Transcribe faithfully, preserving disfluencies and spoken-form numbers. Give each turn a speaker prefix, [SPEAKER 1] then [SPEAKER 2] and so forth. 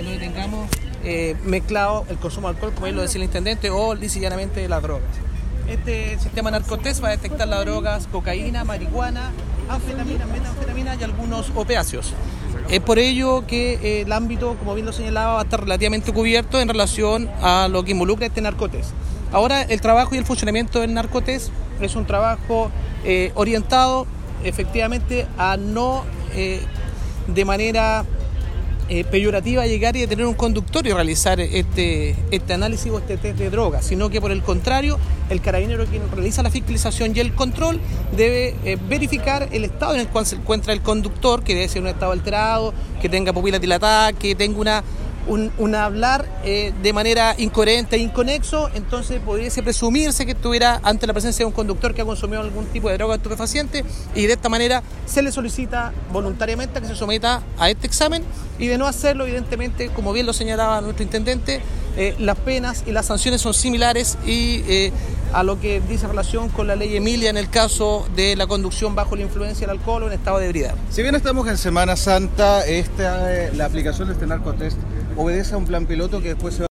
[SPEAKER 1] cuando detengamos eh, mezclado el consumo de alcohol, como bien lo decía el intendente, o lisa y llanamente las drogas. Este sistema narcotest va a detectar las drogas cocaína, marihuana, anfetamina, metanfetamina y algunos opiáceos. Es por ello que eh, el ámbito, como bien lo señalaba, va a estar relativamente cubierto en relación a lo que involucra este narcotest. Ahora, el trabajo y el funcionamiento del narcotest es un trabajo eh, orientado efectivamente a no eh, de manera eh, peyorativa llegar y detener un conductor y realizar este, este análisis o este test de drogas, sino que por el contrario, el carabinero quien realiza la fiscalización y el control debe eh, verificar el estado en el cual se encuentra el conductor, que debe ser un estado alterado, que tenga pupilas dilatadas, que tenga una Un, un hablar eh, de manera incoherente e inconexo. Entonces pudiese presumirse que estuviera ante la presencia de un conductor que ha consumido algún tipo de droga estupefaciente, y de esta manera se le solicita voluntariamente que se someta a este examen, y de no hacerlo, evidentemente, como bien lo señalaba nuestro intendente, eh, las penas y las sanciones son similares y eh, a lo que dice relación con la ley Emilia en el caso de la conducción bajo la influencia del alcohol o en estado de ebriedad.
[SPEAKER 2] Si bien estamos en Semana Santa, esta, eh, la aplicación de este narcotest obedece a un plan piloto que después se va